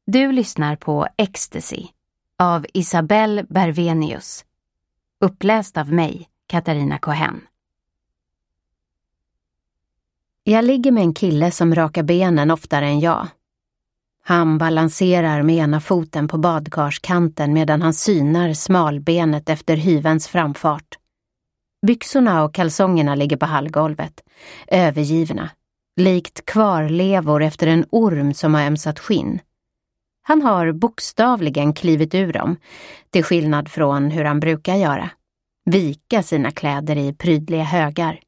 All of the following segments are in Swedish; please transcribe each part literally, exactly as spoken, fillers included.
Du lyssnar på Ecstasy av Isabelle Bervenius. Uppläst av mig, Katarina Cohen. Jag ligger med en kille som rakar benen oftare än jag. Han balanserar med ena foten på badkarskanten medan han synar smalbenet efter hyvens framfart. Byxorna och kalsongerna ligger på hallgolvet, övergivna, likt kvarlevor efter en orm som har ömsat skinn. Han har bokstavligen klivit ur dem, till skillnad från hur han brukar göra. Vika sina kläder i prydliga högar.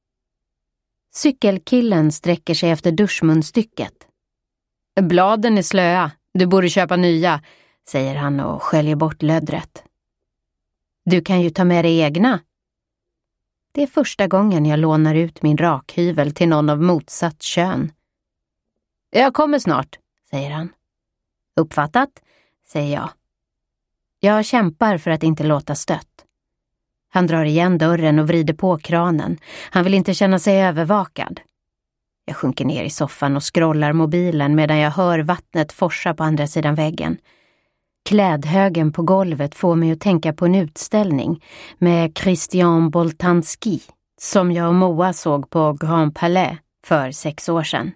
Cykelkillen sträcker sig efter duschmunstycket. Bladen är slöa, du borde köpa nya, säger han och sköljer bort löddret. Du kan ju ta med dig egna. Det är första gången jag lånar ut min rakhyvel till någon av motsatt kön. Jag kommer snart, säger han. Uppfattat, säger jag. Jag kämpar för att inte låta stött. Han drar igen dörren och vrider på kranen. Han vill inte känna sig övervakad. Jag sjunker ner i soffan och scrollar mobilen medan jag hör vattnet forsa på andra sidan väggen. Klädhögen på golvet får mig att tänka på en utställning med Christian Boltanski som jag och Moa såg på Grand Palais för sex år sedan.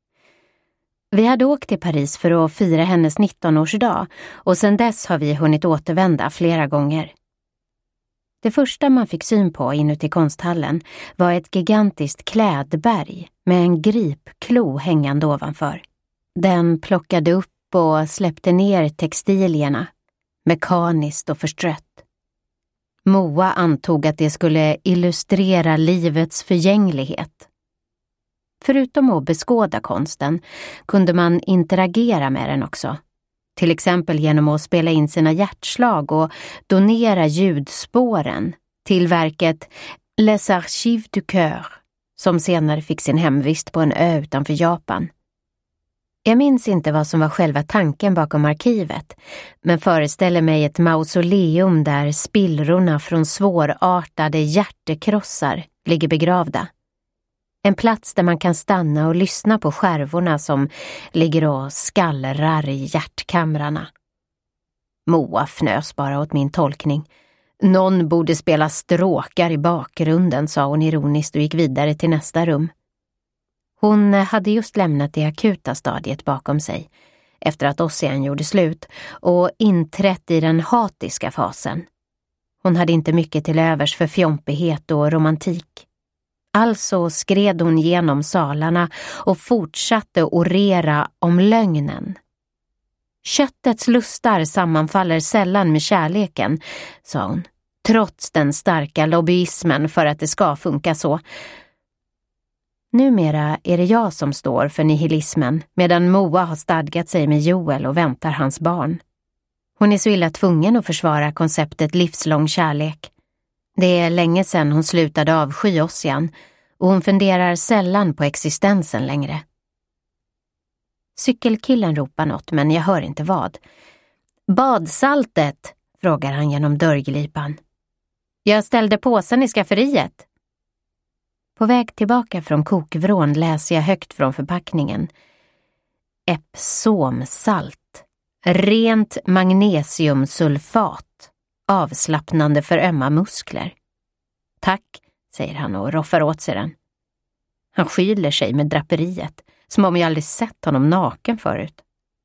Vi hade åkt till Paris för att fira hennes nittonårsdag och sedan dess har vi hunnit återvända flera gånger. Det första man fick syn på inuti konsthallen var ett gigantiskt klädberg med en gripklo hängande ovanför. Den plockade upp och släppte ner textilierna, mekaniskt och förstrött. Moa antog att det skulle illustrera livets förgänglighet. Förutom att beskåda konsten kunde man interagera med den också. Till exempel genom att spela in sina hjärtslag och donera ljudspåren till verket Les Archives du Cœur, som senare fick sin hemvist på en ö utanför Japan. Jag minns inte vad som var själva tanken bakom arkivet, men föreställer mig ett mausoleum där spillrorna från svårartade hjärtekrossar ligger begravda. En plats där man kan stanna och lyssna på skärvorna som ligger och skallrar i hjärtkamrarna. Moa fnös bara åt min tolkning. Någon borde spela stråkar i bakgrunden, sa hon ironiskt och gick vidare till nästa rum. Hon hade just lämnat det akuta stadiet bakom sig, efter att Ossian gjorde slut, och inträtt i den hatiska fasen. Hon hade inte mycket till övers för fjompighet och romantik. Alltså skred hon genom salarna och fortsatte orera om lögnen. Köttets lustar sammanfaller sällan med kärleken, sa hon, trots den starka lobbyismen för att det ska funka så. Numera är det jag som står för nihilismen, medan Moa har stadgat sig med Joel och väntar hans barn. Hon är så illa tvungen att försvara konceptet livslång kärlek. Det är länge sedan hon slutade avsky Ossian och hon funderar sällan på existensen längre. Cykelkillen ropar något, men jag hör inte vad. Badsaltet, frågar han genom dörrglipan. Jag ställde påsen i skafferiet. På väg tillbaka från kokvrån läser jag högt från förpackningen. Epsomsalt. Rent magnesiumsulfat. Avslappnande för ömma muskler. Tack, säger han och roffar åt sig den. Han skyller sig med draperiet, som om jag aldrig sett honom naken förut.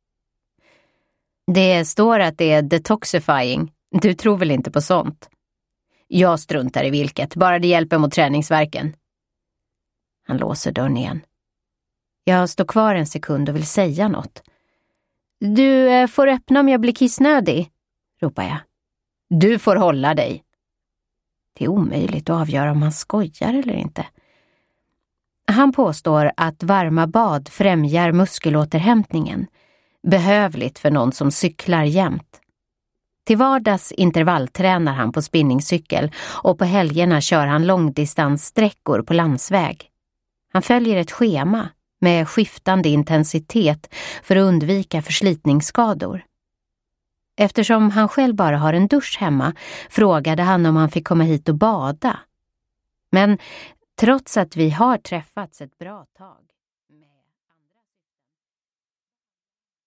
Det står att det är detoxifying. Du tror väl inte på sånt? Jag struntar i vilket, bara det hjälper mot träningsverken. Han låser dörren igen. Jag står kvar en sekund och vill säga något. Du eh, får öppna om jag blir kissnödig, ropar jag. Du får hålla dig. Det är omöjligt att avgöra om han skojar eller inte. Han påstår att varma bad främjar muskelåterhämtningen. Behövligt för någon som cyklar jämt. Till vardags intervalltränar han på spinningcykel och på helgerna kör han långdistanssträckor på landsväg. Han följer ett schema med skiftande intensitet för att undvika förslitningsskador. Eftersom han själv bara har en dusch hemma frågade han om han fick komma hit och bada. Men trots att vi har träffats ett bra tag